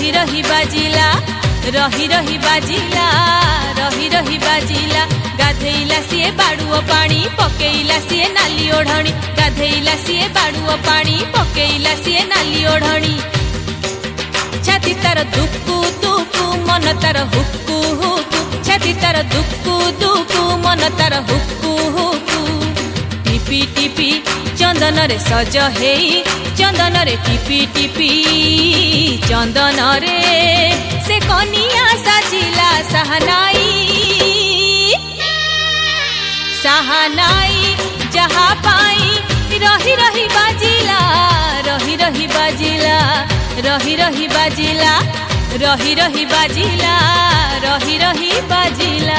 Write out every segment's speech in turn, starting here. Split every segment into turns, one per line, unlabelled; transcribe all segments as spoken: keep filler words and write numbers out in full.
रही रही बाजिला रही रही बाजिला रही रही बाजिला गाधेइला सीए बाड़ुओ पानी पकेइला सीए नाली ओढ़णी गाधेइला सीए बाड़ुओ पानी पकेइला सीए नाली ओढ़णी छाती तार दुकु दुकु मन तार हुक्कु हुक्कु छाती तार दुकु दुकु मन तार हुक्कु हुक्कु टिपी टिपी चंदन रे सज हेई चंदन रे टिपी टिपी चंदन रे से कनिया साजिला सहनाई सहनाई जहाँ पाई रही रही बाजिला रही रही बाजिला रही रही बाजिला रही रही बाजिला रही रही बाजिला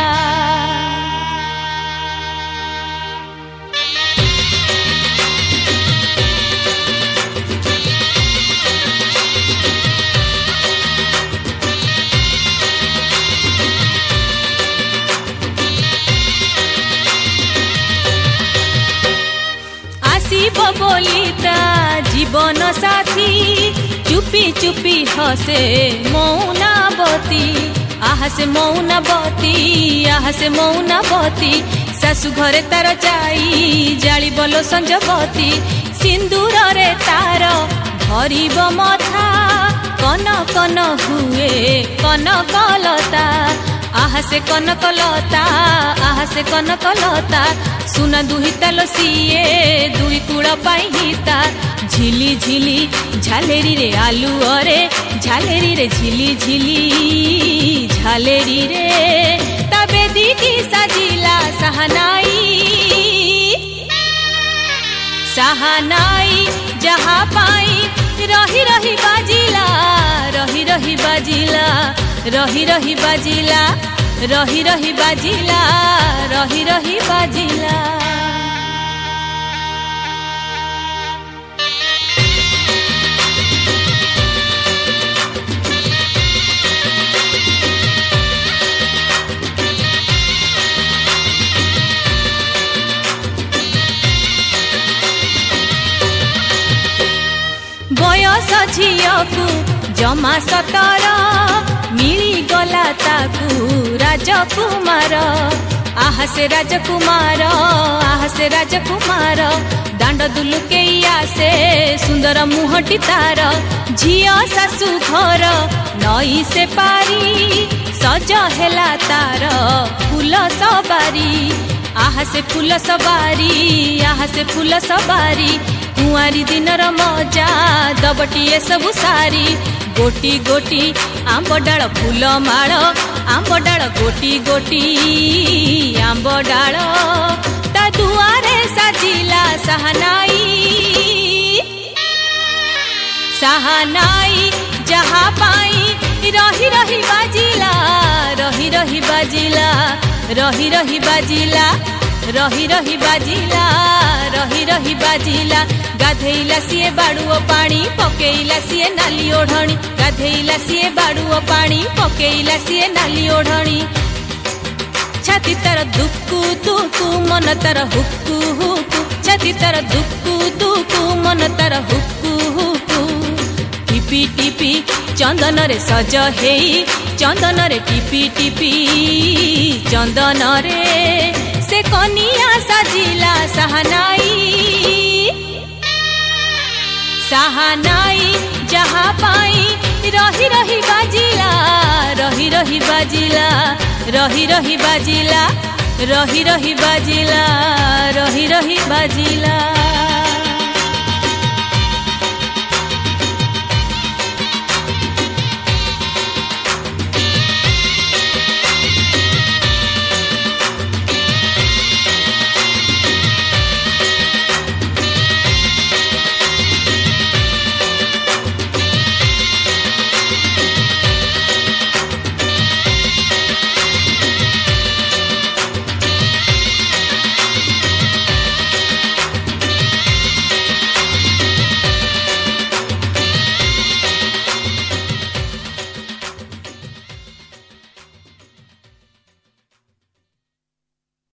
आसीब बोलिता जीवन साथी चुपी चुपी हसे मौनावती आह से मौनावती आह से मौनावती सासु घरे तार जाई जाली बोलो संजवती सिंदूर रे तार धरिब मथा कन कन हुए कन कलता आह से कन कलता आह से कन कलता सुना दुही तालो सीए दुई कूड़ पाई हिता झिली झिली झालेरी रे आलू अरे झालेरी रे झिली झिली झालेरी रे तबे दीदी साजिला सहनाई सहनाई जहाँ पाई रही रही बाजिला रही रही बाजिला रही रही बाजिला रही रही बाजिला रही रही बाजिला बयस झियकु जमा सतर मिली गला ताकू राजकुमार आह से राजकुमार आह से राजकुमार दांड दुलुके आसे सुंदर मुहटी तार झिया सासु घर नई से पारी सज हेला तार फूल सवारी आह से फूल सवारी आह से फूल सवारी कुआरी दिनर मजा दबटिए सबु सारी गोटी गोटी आंब डाल फूल माल आंब डाल गोटी गोटी आंब डाल ता दुआरे साजिला सहनाई सहनाई जहाँ पाई रही रही बाजिला रही रही बाजिला रही रही बाजिला रही रही बाजिला रही रही बाजिला गाधेइला सीए बाड़ुओ पानी पकेइला सीए नाली ओढ़णी गाधेइला सीए बाड़ुओ पानी पकेइला सीए नाली ओढ़णी छाती तार दुकु दुकु मन तार हुक्कु हुक्कु छाती तार दुकु दुकु मन तार हुक्कु हुक्कु टिपी टिपी चंदन रे सज हेई चंदन रे टिपी टिपी चंदन रे से कनिया साजिला सहनाई सहनाई जहाँ पाई रही रही बाजिला रही रही बाजिला रही रही बाजिला रही रही बाजिला रही रही बाजिला।